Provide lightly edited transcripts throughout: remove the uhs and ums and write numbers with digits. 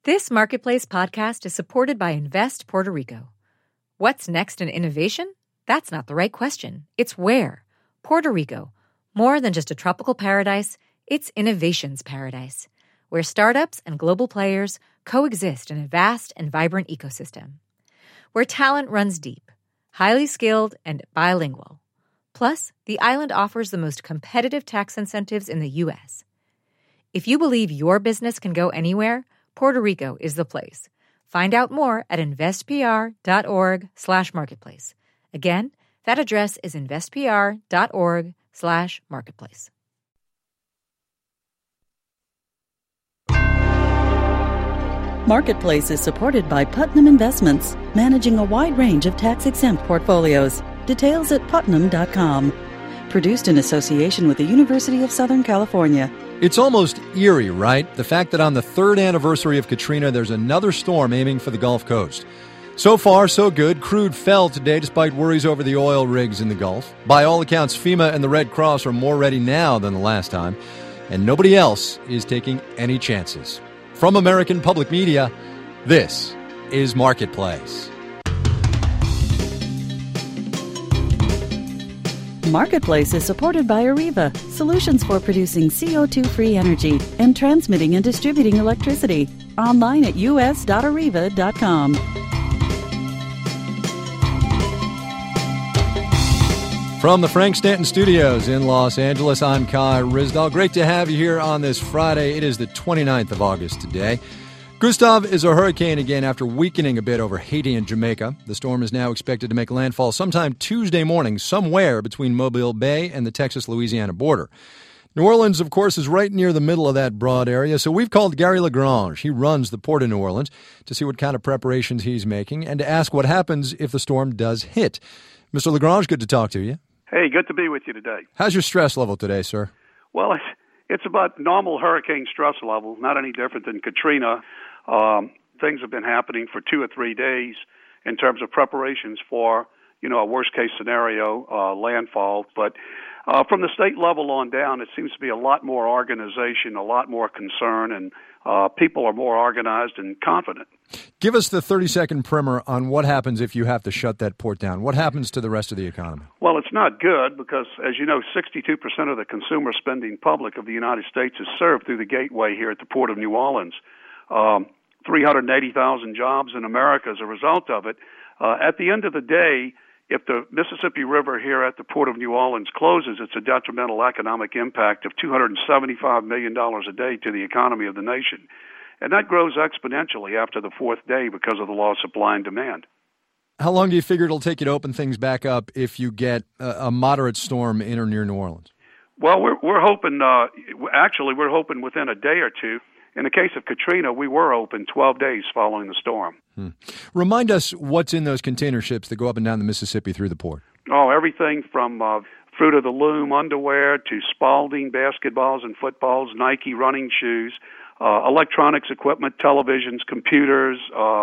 This Marketplace podcast is supported by Invest Puerto Rico. What's next in innovation? That's not the right question. It's where. Puerto Rico. More than just a tropical paradise, it's innovation's paradise, where startups and global players coexist in a vast and vibrant ecosystem. Where talent runs deep, highly skilled, and bilingual. Plus, the island offers the most competitive tax incentives in the U.S. If you believe your business can go anywhere, Puerto Rico is the place. Find out more at investpr.org/marketplace. Again, that address is investpr.org/marketplace. Marketplace is supported by Putnam Investments, managing a wide range of tax-exempt portfolios. Details at putnam.com. Produced in association with the University of Southern California. It's almost eerie, right? The fact that on the third anniversary of Katrina, there's another storm aiming for the Gulf Coast. So far, so good. Crude fell today despite worries over the oil rigs in the Gulf. By all accounts, FEMA and the Red Cross are more ready now than the last time, and nobody else is taking any chances. From American Public Media, this is Marketplace. Marketplace is supported by Areva, solutions for producing CO2-free energy and transmitting and distributing electricity. Online at us.areva.com. From the Frank Stanton Studios in Los Angeles, I'm Kai Ryssdal. Great to have you here on this Friday. It is the 29th of August today. Gustav is a hurricane again after weakening a bit over Haiti and Jamaica. The storm is now expected to make landfall sometime Tuesday morning, somewhere between Mobile Bay and the Texas-Louisiana border. New Orleans, of course, is right near the middle of that broad area, so we've called Gary LaGrange. He runs the Port of New Orleans to see what kind of preparations he's making and to ask what happens if the storm does hit. Mr. LaGrange, good to talk to you. Hey, good to be with you today. How's your stress level today, sir? Well, it's about normal hurricane stress level, not any different than Katrina. Things have been happening for 2 or 3 days in terms of preparations for, a worst-case scenario, landfall. But from the state level on down, it seems to be a lot more organization, a lot more concern, and people are more organized and confident. Give us the 30-second primer on what happens if you have to shut that port down. What happens to the rest of the economy? Well, it's not good because, as you know, 62% of the consumer spending public of the United States is served through the gateway here at the Port of New Orleans. 380,000 jobs in America as a result of it. At the end of the day, if the Mississippi River here at the Port of New Orleans closes, it's a detrimental economic impact of $275 million a day to the economy of the nation. And that grows exponentially after the fourth day because of the loss of supply and demand. How long do you figure it'll take you to open things back up if you get a moderate storm in or near New Orleans? Well, we're hoping, we're hoping within a day or two. In the case of Katrina, we were open 12 days following the storm. Remind us what's in those container ships that go up and down the Mississippi through the port. Oh, everything from Fruit of the Loom underwear to Spalding basketballs and footballs, Nike running shoes, electronics equipment, televisions, computers,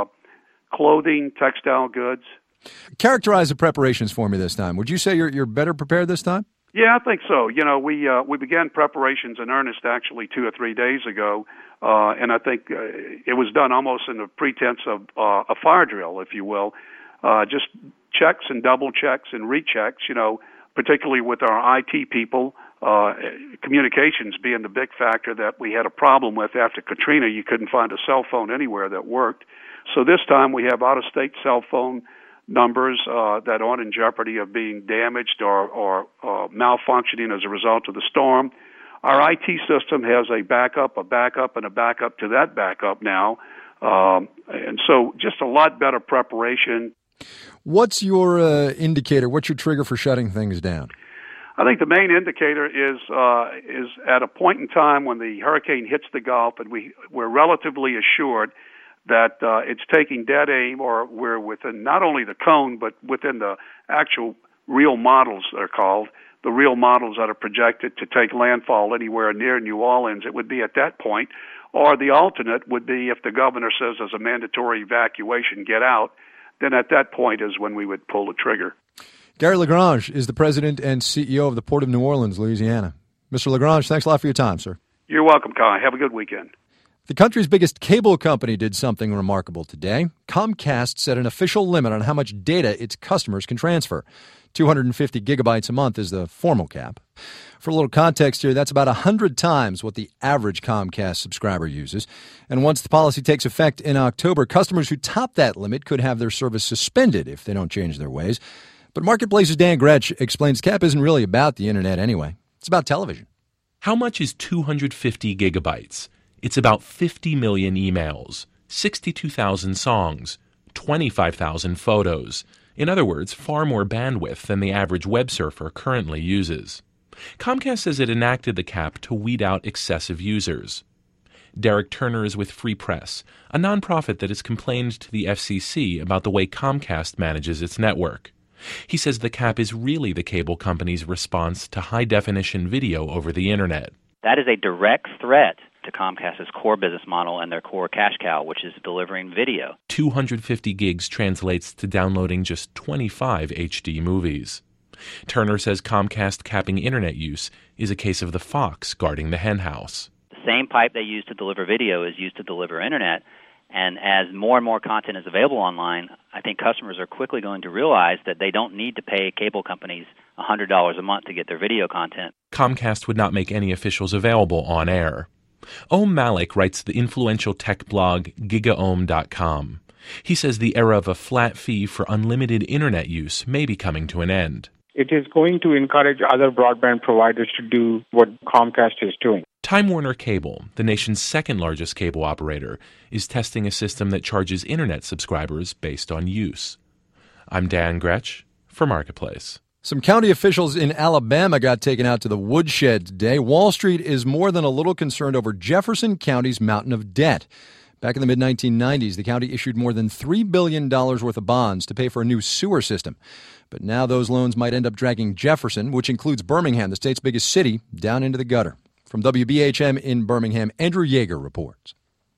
clothing, textile goods. Characterize the preparations for me this time. Would you say you're better prepared this time? Yeah, I think so. We began preparations in earnest actually 2 or 3 days ago, and I think it was done almost in the pretense of a fire drill, if you will, just checks and double checks and rechecks, particularly with our IT people, communications being the big factor that we had a problem with after Katrina. You couldn't find a cell phone anywhere that worked. So this time we have out-of-state cell phone numbers that aren't in jeopardy of being damaged or malfunctioning as a result of the storm. Our IT system has a backup, and a backup to that backup now. And so just a lot better preparation. What's your indicator? What's your trigger for shutting things down? I think the main indicator is at a point in time when the hurricane hits the Gulf and we're relatively assured that it's taking dead aim, or we're within not only the cone, but within the actual real models, they're called, the real models that are projected to take landfall anywhere near New Orleans. It would be at that point. Or the alternate would be if the governor says there's a mandatory evacuation, get out, then at that point is when we would pull the trigger. Gary LaGrange is the president and CEO of the Port of New Orleans, Louisiana. Mr. LaGrange, thanks a lot for your time, sir. You're welcome, Kai. Have a good weekend. The country's biggest cable company did something remarkable today. Comcast set an official limit on how much data its customers can transfer. 250 gigabytes a month is the formal cap. For a little context here, that's about 100 times what the average Comcast subscriber uses. And once the policy takes effect in October, customers who top that limit could have their service suspended if they don't change their ways. But Marketplace's Dan Gretsch explains cap isn't really about the internet anyway. It's about television. How much is 250 gigabytes? It's about 50 million emails, 62,000 songs, 25,000 photos. In other words, far more bandwidth than the average web surfer currently uses. Comcast says it enacted the cap to weed out excessive users. Derek Turner is with Free Press, a nonprofit that has complained to the FCC about the way Comcast manages its network. He says the cap is really the cable company's response to high-definition video over the internet. That is a direct threat to Comcast's core business model and their core cash cow, which is delivering video. 250 gigs translates to downloading just 25 HD movies. Turner says Comcast capping internet use is a case of the fox guarding the henhouse. The same pipe they use to deliver video is used to deliver internet, and as more and more content is available online, I think customers are quickly going to realize that they don't need to pay cable companies $100 a month to get their video content. Comcast would not make any officials available on air. Om Malik writes the influential tech blog GigaOM.com. He says the era of a flat fee for unlimited internet use may be coming to an end. It is going to encourage other broadband providers to do what Comcast is doing. Time Warner Cable, the nation's second largest cable operator, is testing a system that charges internet subscribers based on use. I'm Dan Gretsch for Marketplace. Some county officials in Alabama got taken out to the woodshed today. Wall Street is more than a little concerned over Jefferson County's mountain of debt. Back in the mid-1990s, the county issued more than $3 billion worth of bonds to pay for a new sewer system. But now those loans might end up dragging Jefferson, which includes Birmingham, the state's biggest city, down into the gutter. From WBHM in Birmingham, Andrew Yeager reports.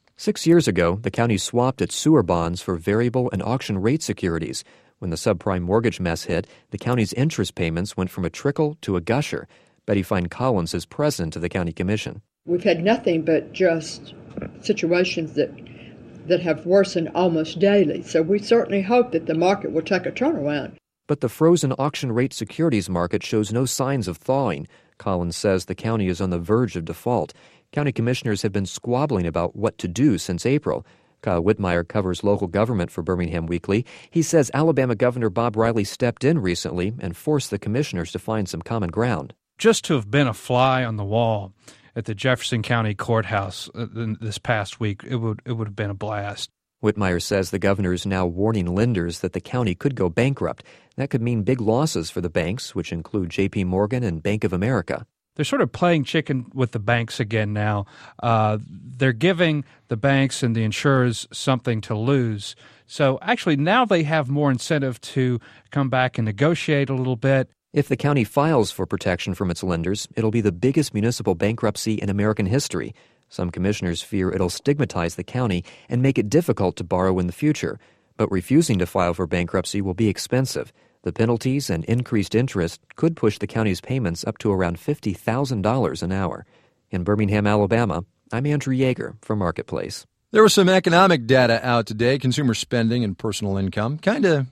6 years ago, the county swapped its sewer bonds for variable and auction rate securities. When the subprime mortgage mess hit, the county's interest payments went from a trickle to a gusher. Betty Fine-Collins is president of the county commission. We've had nothing but just situations that have worsened almost daily. So we certainly hope that the market will take a turnaround. But the frozen auction rate securities market shows no signs of thawing. Collins says the county is on the verge of default. County commissioners have been squabbling about what to do since April. Kyle Whitmire covers local government for Birmingham Weekly. He says Alabama Governor Bob Riley stepped in recently and forced the commissioners to find some common ground. Just to have been a fly on the wall at the Jefferson County Courthouse this past week, it would have been a blast. Whitmire says the governor is now warning lenders that the county could go bankrupt. That could mean big losses for the banks, which include J.P. Morgan and Bank of America. They're sort of playing chicken with the banks again now. They're giving the banks and the insurers something to lose. So actually now they have more incentive to come back and negotiate a little bit. If the county files for protection from its lenders, it'll be the biggest municipal bankruptcy in American history. Some commissioners fear it'll stigmatize the county and make it difficult to borrow in the future. But refusing to file for bankruptcy will be expensive. The penalties and increased interest could push the county's payments up to around $50,000 an hour. In Birmingham, Alabama, I'm Andrew Yeager for Marketplace. There was some economic data out today, consumer spending and personal income. Kind of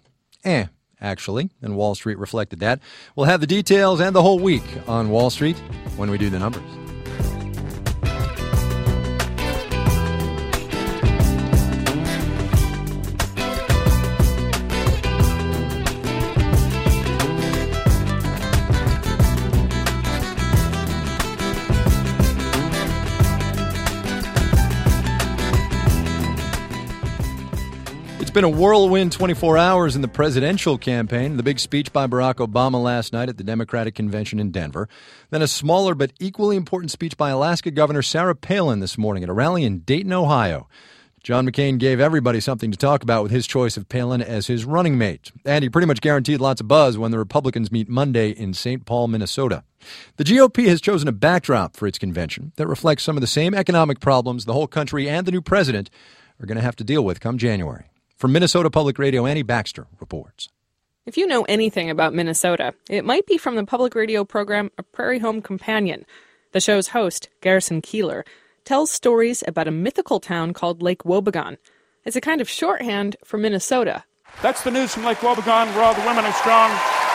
actually, and Wall Street reflected that. We'll have the details and the whole week on Wall Street when we do the numbers. It's been a whirlwind 24 hours in the presidential campaign. The big speech by Barack Obama last night at the Democratic Convention in Denver. Then a smaller but equally important speech by Alaska Governor Sarah Palin this morning at a rally in Dayton, Ohio. John McCain gave everybody something to talk about with his choice of Palin as his running mate. And he pretty much guaranteed lots of buzz when the Republicans meet Monday in St. Paul, Minnesota. The GOP has chosen a backdrop for its convention that reflects some of the same economic problems the whole country and the new president are going to have to deal with come January. From Minnesota Public Radio, Annie Baxter reports. If you know anything about Minnesota, it might be from the public radio program A Prairie Home Companion. The show's host, Garrison Keillor, tells stories about a mythical town called Lake Wobegon. It's a kind of shorthand for Minnesota. That's the news from Lake Wobegon, where all the women are strong,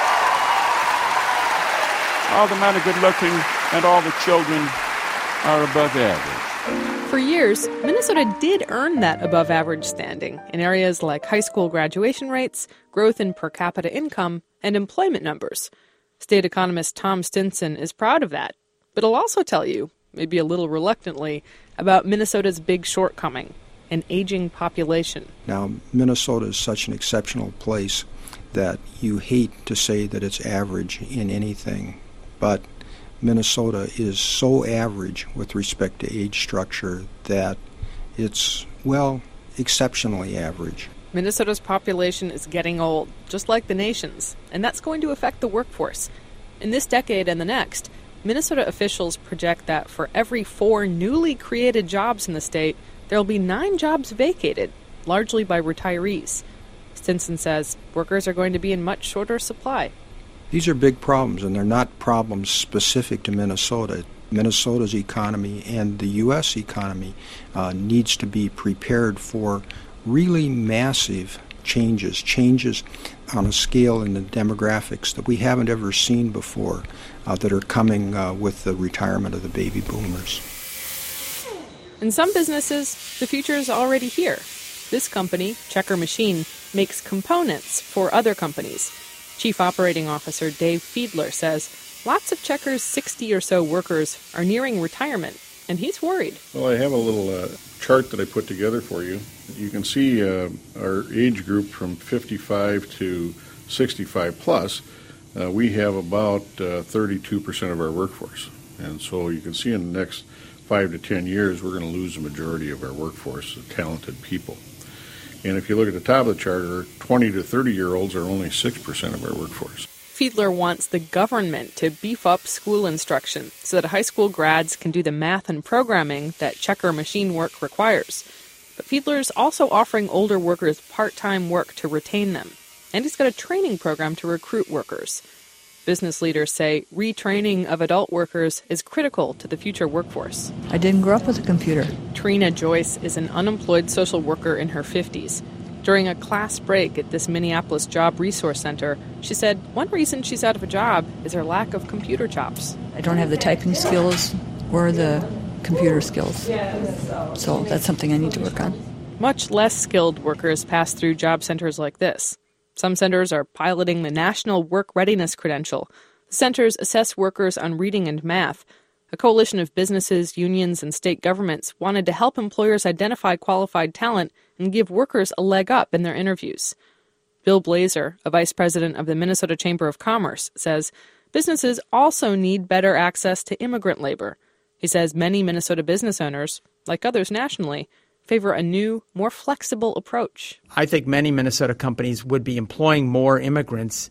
all the men are good-looking, and all the children are above average. For years, Minnesota did earn that above-average standing in areas like high school graduation rates, growth in per capita income, and employment numbers. State economist Tom Stinson is proud of that, but he'll also tell you, maybe a little reluctantly, about Minnesota's big shortcoming, an aging population. Now, Minnesota is such an exceptional place that you hate to say that it's average in anything, but Minnesota is so average with respect to age structure that it's, well, exceptionally average. Minnesota's population is getting old, just like the nation's, and that's going to affect the workforce. In this decade and the next, Minnesota officials project that for every 4 newly created jobs in the state, there will be 9 jobs vacated, largely by retirees. Stinson says workers are going to be in much shorter supply. These are big problems, and they're not problems specific to Minnesota. Minnesota's economy and the U.S. economy needs to be prepared for really massive changes on a scale in the demographics that we haven't ever seen before that are coming with the retirement of the baby boomers. In some businesses, the future is already here. This company, Checker Machine, makes components for other companies. Chief Operating Officer Dave Fiedler says lots of Checker's 60 or so workers are nearing retirement, and he's worried. Well, I have a little chart that I put together for you. You can see our age group from 55 to 65 plus. We have about 32% of our workforce. And so you can see in the next 5 to 10 years, we're going to lose the majority of our workforce of talented people. And if you look at the top of the chart, our 20 to 30-year-olds are only 6% of our workforce. Fiedler wants the government to beef up school instruction so that high school grads can do the math and programming that Checker Machine work requires. But Fiedler's also offering older workers part-time work to retain them. And he's got a training program to recruit workers. Business leaders say retraining of adult workers is critical to the future workforce. I didn't grow up with a computer. Trina Joyce is an unemployed social worker in her 50s. During a class break at this Minneapolis Job Resource Center, she said one reason she's out of a job is her lack of computer chops. I don't have the typing skills or the computer skills, so that's something I need to work on. Much less skilled workers pass through job centers like this. Some centers are piloting the National Work Readiness Credential. The centers assess workers on reading and math. A coalition of businesses, unions, and state governments wanted to help employers identify qualified talent and give workers a leg up in their interviews. Bill Blazer, a vice president of the Minnesota Chamber of Commerce, says businesses also need better access to immigrant labor. He says many Minnesota business owners, like others nationally, favor a new, more flexible approach. I think many Minnesota companies would be employing more immigrants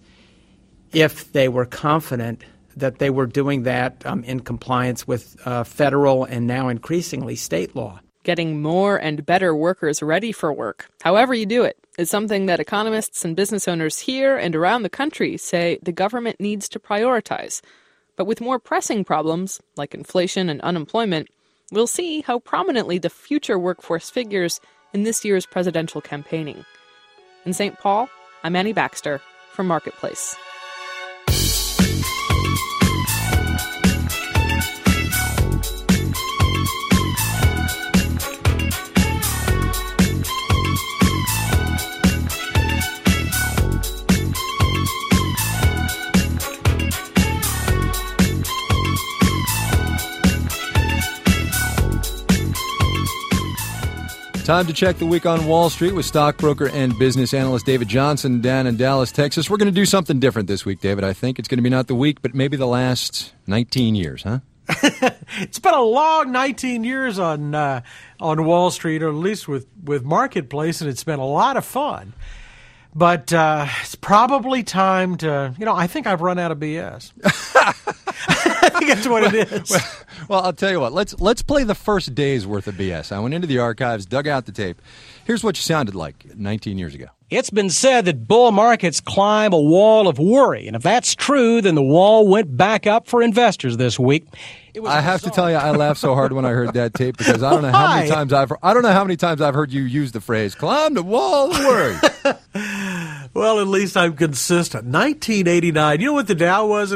if they were confident that they were doing that in compliance with federal and now increasingly state law. Getting more and better workers ready for work, however you do it, is something that economists and business owners here and around the country say the government needs to prioritize. But with more pressing problems, like inflation and unemployment, we'll see how prominently the future workforce figures in this year's presidential campaigning. In St. Paul, I'm Annie Baxter for Marketplace. Time to check the week on Wall Street with stockbroker and business analyst David Johnson down in Dallas, Texas. We're going to do something different this week, David. I think it's going to be not the week, but maybe the last 19 years, huh? It's been a long 19 years on Wall Street, or at least with Marketplace, and it's been a lot of fun. But it's probably time to, I think I've run out of BS. That's what it is. Well, I'll tell you what. Let's play the first day's worth of BS. I went into the archives, dug out the tape. Here's what you sounded like 19 years ago. It's been said that bull markets climb a wall of worry, and if that's true, then the wall went back up for investors this week. I have to tell you, I laughed so hard when I heard that tape because I don't know how many times I've heard you use the phrase "climb the wall of worry." Well, at least I'm consistent. 1989. You know what the Dow was in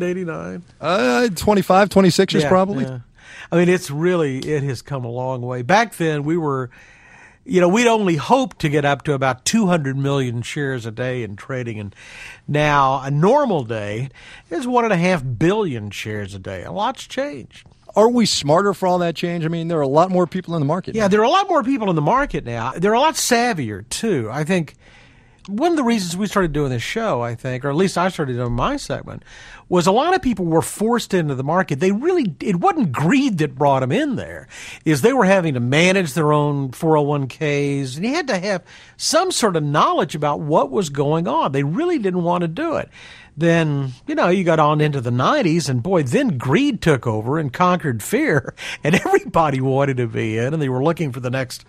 1989? 25, 26 is probably. Yeah. I mean, it has come a long way. Back then, we were, we'd only hoped to get up to about 200 million shares a day in trading. And now a normal day is 1.5 billion shares a day. A lot's changed. Are we smarter for all that change? I mean, there are a lot more people in the market. Yeah, there are a lot more people in the market now. They're a lot savvier, too. I think one of the reasons we started doing this show, I think, or at least I started doing my segment, was a lot of people were forced into the market. It wasn't greed that brought them in there, is they were having to manage their own 401ks, and you had to have some sort of knowledge about what was going on. They really didn't want to do it. Then, you got on into the 90s, and boy, then greed took over and conquered fear, and everybody wanted to be in, and they were looking for the next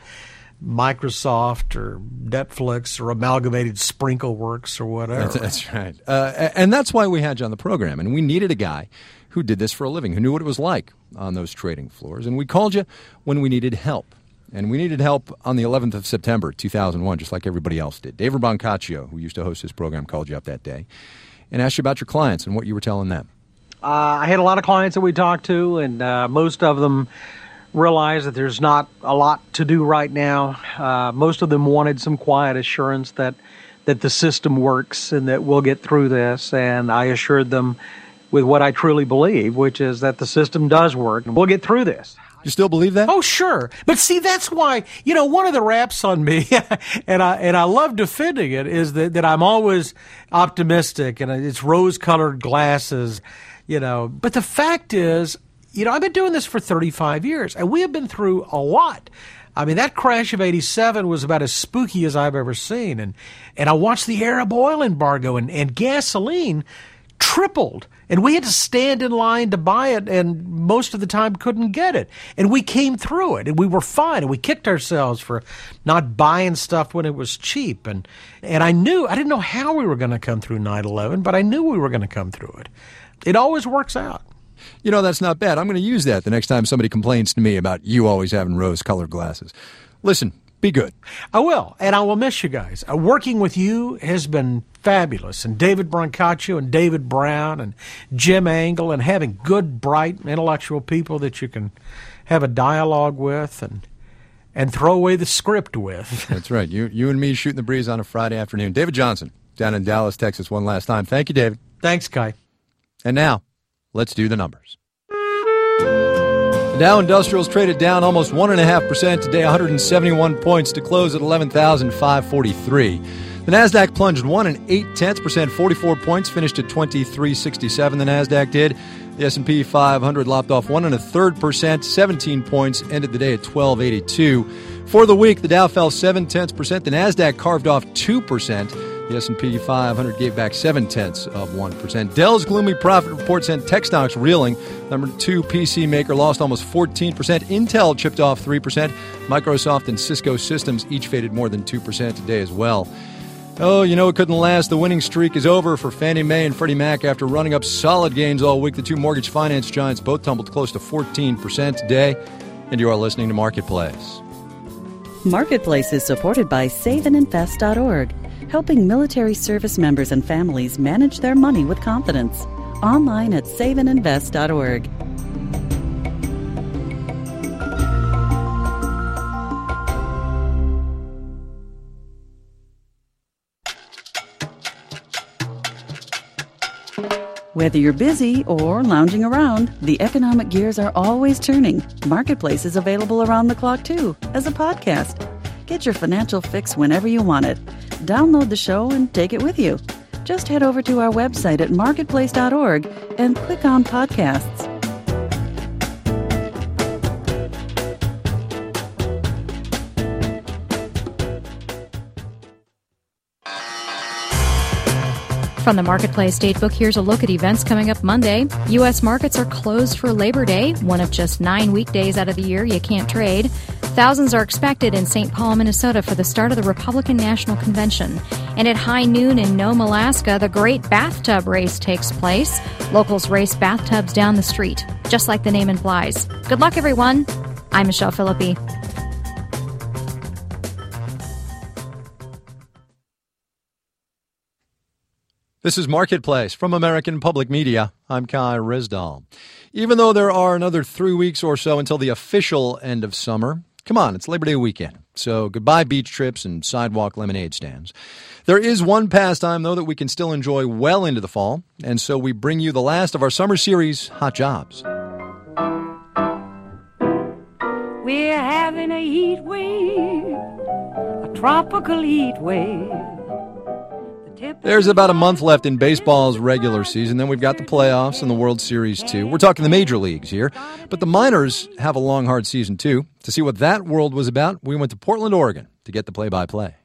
Microsoft or Netflix or Amalgamated Sprinkle Works or whatever. That's right. And that's why we had you on the program. And we needed a guy who did this for a living, who knew what it was like on those trading floors. And we called you when we needed help. And we needed help on the 11th of September, 2001, just like everybody else did. David Brancaccio, who used to host this program, called you up that day and asked you about your clients and what you were telling them. I had a lot of clients that we talked to, and most of them realize that there's not a lot to do right now. Most of them wanted some quiet assurance that the system works and that we'll get through this. And I assured them with what I truly believe, which is that the system does work and we'll get through this. You still believe that? Oh, sure. But see, that's why, one of the raps on me, and I love defending it, is that I'm always optimistic and it's rose-colored glasses, But the fact is, I've been doing this for 35 years, and we have been through a lot. I mean, that crash of 87 was about as spooky as I've ever seen. And I watched the Arab oil embargo, and gasoline tripled. And we had to stand in line to buy it, and most of the time couldn't get it. And we came through it, and we were fine. And we kicked ourselves for not buying stuff when it was cheap. And I didn't know how we were going to come through 9/11, but I knew we were going to come through it. It always works out. That's not bad. I'm going to use that the next time somebody complains to me about you always having rose-colored glasses. Listen, be good. I will, and I will miss you guys. Working with you has been fabulous, and David Brancaccio and David Brown and Jim Angle, and having good, bright, intellectual people that you can have a dialogue with and throw away the script with. That's right. You and me shooting the breeze on a Friday afternoon. David Johnson, down in Dallas, Texas, one last time. Thank you, David. Thanks, Kai. And now, let's do the numbers. The Dow Industrials traded down almost 1.5% today, 171 points to close at 11,543. The Nasdaq plunged 1 8/10%, 44 points, finished at 2367. The Nasdaq did. The S&P 500 lopped off 1 1/3%, 17 points, ended the day at 1282. For the week, the Dow fell 7/10%. The Nasdaq carved off 2%. The S&P 500 gave back 0.7%. Dell's gloomy profit report sent tech stocks reeling. Number 2 PC maker lost almost 14%. Intel chipped off 3%. Microsoft and Cisco Systems each faded more than 2% today as well. Oh, it couldn't last. The winning streak is over for Fannie Mae and Freddie Mac after running up solid gains all week. The two mortgage finance giants both tumbled close to 14% today. And you are listening to Marketplace. Marketplace is supported by SaveAndInvest.org, helping military service members and families manage their money with confidence. Online at SaveAndInvest.org. Whether you're busy or lounging around, the economic gears are always turning. Marketplace is available around the clock, too, as a podcast. Get your financial fix whenever you want it. Download the show and take it with you. Just head over to our website at marketplace.org and click on podcasts. From the Marketplace Datebook, here's a look at events coming up Monday. U.S. markets are closed for Labor Day, one of just 9 weekdays out of the year you can't trade. Thousands are expected in St. Paul, Minnesota for the start of the Republican National Convention. And at high noon in Nome, Alaska, the Great Bathtub Race takes place. Locals race bathtubs down the street, just like the name implies. Good luck, everyone. I'm Michelle Philippi. This is Marketplace from American Public Media. I'm Kai Risdahl. Even though there are another 3 weeks or so until the official end of summer, come on, it's Labor Day weekend. So goodbye beach trips and sidewalk lemonade stands. There is one pastime, though, that we can still enjoy well into the fall. And so we bring you the last of our summer series, Hot Jobs. We're having a heat wave, a tropical heat wave. There's about a month left in baseball's regular season. Then we've got the playoffs and the World Series, too. We're talking the major leagues here. But the minors have a long, hard season, too. To see what that world was about, we went to Portland, Oregon to get the play-by-play.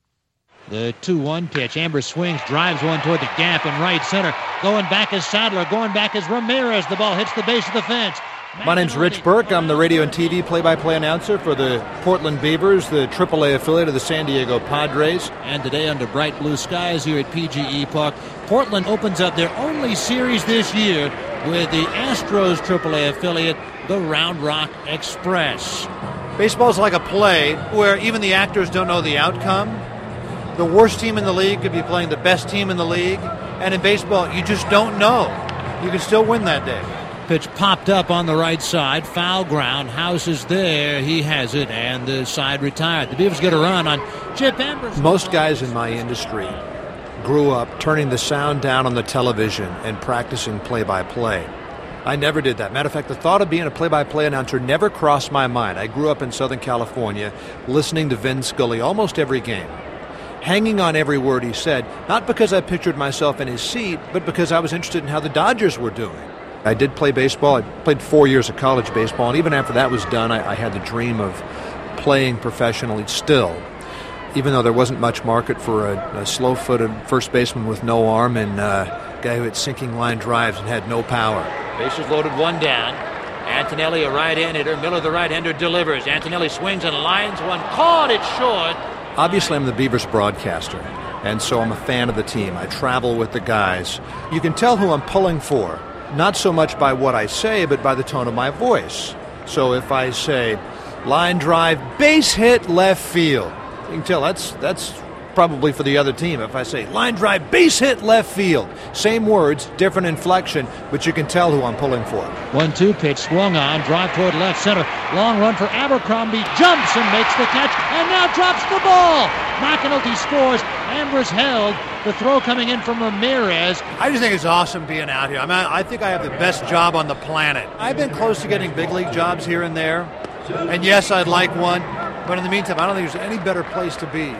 The 2-1 pitch. Amber swings, drives one toward the gap in right center. Going back is Sadler. Going back is Ramirez. The ball hits the base of the fence. My name's Rich Burke. I'm the radio and TV play-by-play announcer for the Portland Beavers, the AAA affiliate of the San Diego Padres. And today, under bright blue skies here at PGE Park, Portland opens up their only series this year with the Astros AAA affiliate, the Round Rock Express. Baseball's like a play where even the actors don't know the outcome. The worst team in the league could be playing the best team in the league. And in baseball, you just don't know. You can still win that day. Pitch popped up on the right side. Foul ground. House is there. He has it, and the side retired. The Beavers get a run on Chip Embers. Most guys in my industry grew up turning the sound down on the television and practicing play-by-play. I never did that. Matter of fact, the thought of being a play-by-play announcer never crossed my mind. I grew up in Southern California listening to Vin Scully almost every game, hanging on every word he said, not because I pictured myself in his seat, but because I was interested in how the Dodgers were doing. I did play baseball. I played 4 years of college baseball, and even after that was done, I had the dream of playing professionally still, even though there wasn't much market for a slow-footed first baseman with no arm and a guy who had sinking line drives and had no power. Bases loaded, one down. Antonelli, a right-hand hitter. Miller, the right-hander, delivers. Antonelli swings and lines one. Caught it short. Obviously, I'm the Beavers broadcaster, and so I'm a fan of the team. I travel with the guys. You can tell who I'm pulling for, not so much by what I say, but by the tone of my voice. So if I say, line drive, base hit, left field, you can tell that's probably for the other team. If I say, line drive, base hit, left field, same words, different inflection, but you can tell who I'm pulling for. 1-2 pitch, swung on, drive toward left center. Long run for Abercrombie, jumps and makes the catch, and now drops the ball. McAnulty scores, Amber's held. The throw coming in from Ramirez. I just think it's awesome being out here. I think I have the best job on the planet. I've been close to getting big league jobs here and there, and yes, I'd like one, but in the meantime, I don't think there's any better place to be.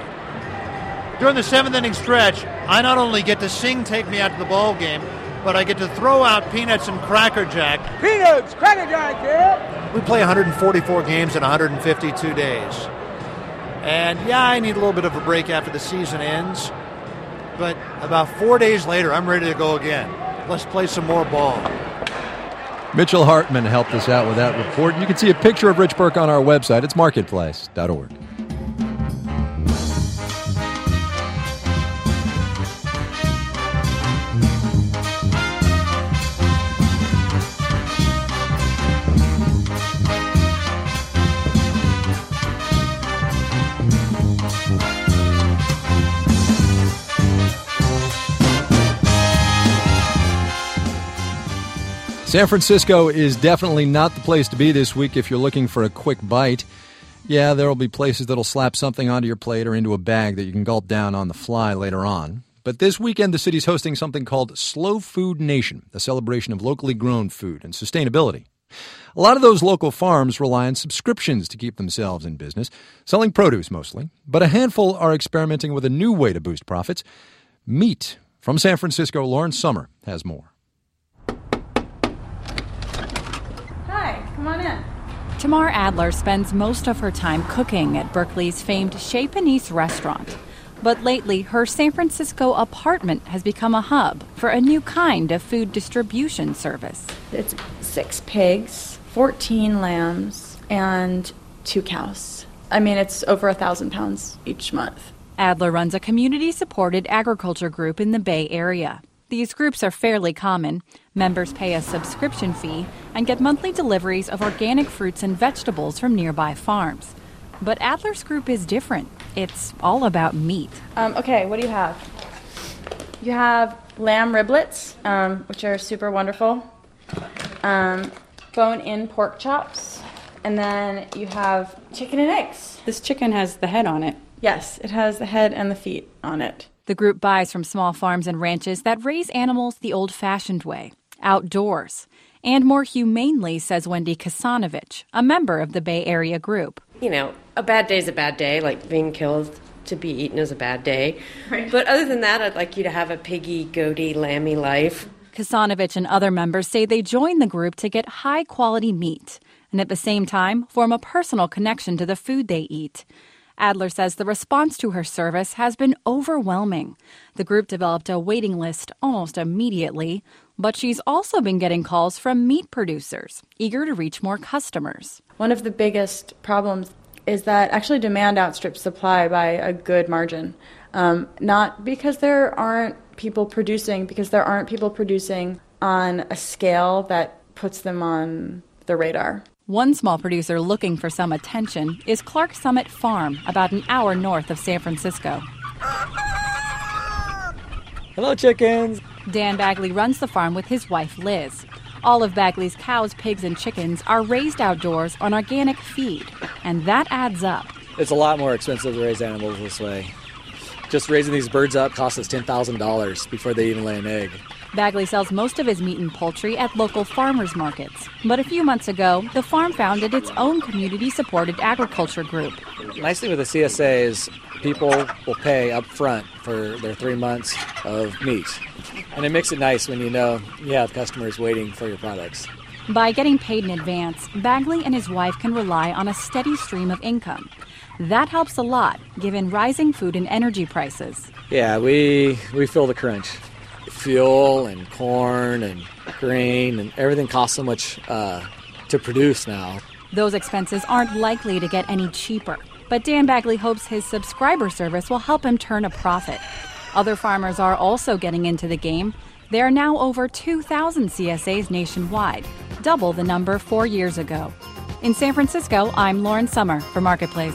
During the 7th inning stretch, I not only get to sing Take Me Out to the Ball Game, but I get to throw out Peanuts and Cracker Jack. Peanuts, Cracker Jack, yeah! We play 144 games in 152 days. And yeah, I need a little bit of a break after the season ends, but about 4 days later, I'm ready to go again. Let's play some more ball. Mitchell Hartman helped us out with that report. You can see a picture of Rich Burke on our website. It's marketplace.org. San Francisco is definitely not the place to be this week if you're looking for a quick bite. Yeah, there will be places that'll slap something onto your plate or into a bag that you can gulp down on the fly later on. But this weekend, the city's hosting something called Slow Food Nation, a celebration of locally grown food and sustainability. A lot of those local farms rely on subscriptions to keep themselves in business, selling produce mostly. But a handful are experimenting with a new way to boost profits, meat. From San Francisco, Lauren Sommer has more. Come on in. Tamar Adler spends most of her time cooking at Berkeley's famed Chez Panisse restaurant. But lately, her San Francisco apartment has become a hub for a new kind of food distribution service. It's 6 pigs, 14 lambs, and 2 cows. I mean, it's over 1,000 pounds each month. Adler runs a community-supported agriculture group in the Bay Area. These groups are fairly common. Members pay a subscription fee and get monthly deliveries of organic fruits and vegetables from nearby farms. But Adler's group is different. It's all about meat. Okay, what do you have? You have lamb riblets, which are super wonderful. Bone-in pork chops. And then you have chicken and eggs. This chicken has the head on it. Yes, it has the head and the feet on it. The group buys from small farms and ranches that raise animals the old-fashioned way, outdoors. And more humanely, says Wendy Kasanovich, a member of the Bay Area group. You know, a bad day's a bad day, like being killed to be eaten is a bad day. Right. But other than that, I'd like you to have a piggy, goaty, lammy life. Kasanovich and other members say they join the group to get high-quality meat and at the same time form a personal connection to the food they eat. Adler says the response to her service has been overwhelming. The group developed a waiting list almost immediately, but she's also been getting calls from meat producers, eager to reach more customers. One of the biggest problems is that actually demand outstrips supply by a good margin. Not because there aren't people producing, because there aren't people producing on a scale that puts them on the radar. One small producer looking for some attention is Clark Summit Farm, about an hour north of San Francisco. Hello, chickens. Dan Bagley runs the farm with his wife, Liz. All of Bagley's cows, pigs, and chickens are raised outdoors on organic feed, and that adds up. It's a lot more expensive to raise animals this way. Just raising these birds up costs us $10,000 before they even lay an egg. Bagley sells most of his meat and poultry at local farmers markets. But a few months ago, the farm founded its own community-supported agriculture group. The nice thing with the CSA is people will pay up front for their 3 months of meat. And it makes it nice when you know you have customers waiting for your products. By getting paid in advance, Bagley and his wife can rely on a steady stream of income. That helps a lot, given rising food and energy prices. Yeah, we feel the crunch. Fuel and corn and grain and everything costs so much to produce now. Those expenses aren't likely to get any cheaper. But Dan Bagley hopes his subscriber service will help him turn a profit. Other farmers are also getting into the game. There are now over 2,000 CSAs nationwide, double the number 4 years ago. In San Francisco, I'm Lauren Sommer for Marketplace.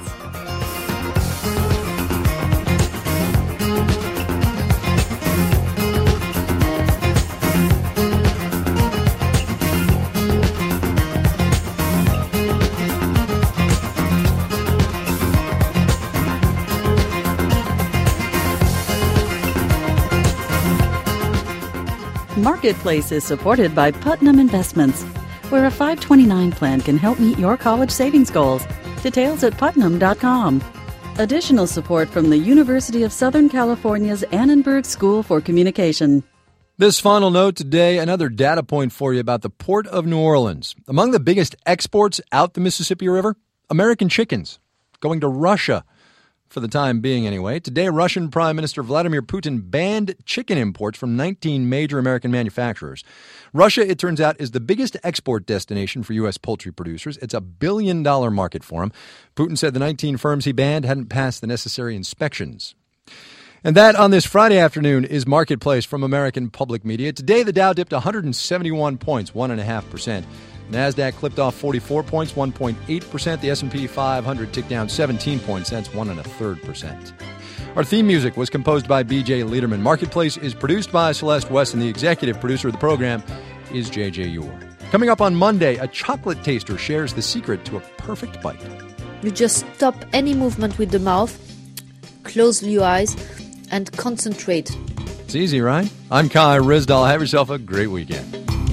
Marketplace is supported by Putnam Investments, where a 529 plan can help meet your college savings goals. Details at putnam.com. Additional support from the University of Southern California's Annenberg School for Communication. This final note today, another data point for you about the Port of New Orleans. Among the biggest exports out the Mississippi River, American chickens going to Russia. For the time being, anyway. Today, Russian Prime Minister Vladimir Putin banned chicken imports from 19 major American manufacturers. Russia, it turns out, is the biggest export destination for U.S. poultry producers. It's a $1 billion market for them. Putin said the 19 firms he banned hadn't passed the necessary inspections. And that, on this Friday afternoon, is Marketplace from American Public Media. Today, the Dow dipped 171 points, 1.5%. NASDAQ clipped off 44 points, 1.8%. The S&P 500 ticked down 17 points. That's 1.33%. Our theme music was composed by B.J. Liederman. Marketplace is produced by Celeste West, and the executive producer of the program is J.J. Ure. Coming up on Monday, a chocolate taster shares the secret to a perfect bite. You just stop any movement with the mouth, close your eyes, and concentrate. It's easy, right? I'm Kai Rizdal. Have yourself a great weekend.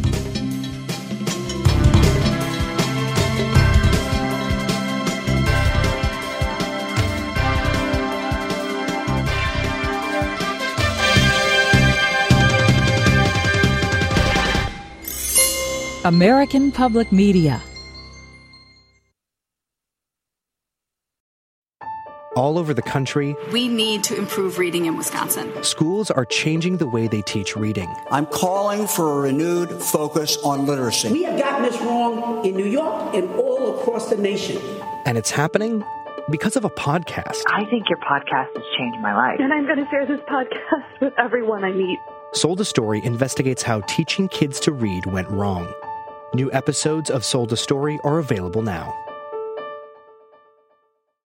American Public Media. all over the country. We need to improve reading in Wisconsin. Schools are changing the way they teach reading. I'm calling for a renewed focus on literacy. We have gotten this wrong in New York and all across the nation. And it's happening because of a podcast. I think your podcast has changed my life. And I'm going to share this podcast with everyone I meet. Sold a Story investigates how teaching kids to read went wrong. New episodes of Sold a Story are available now.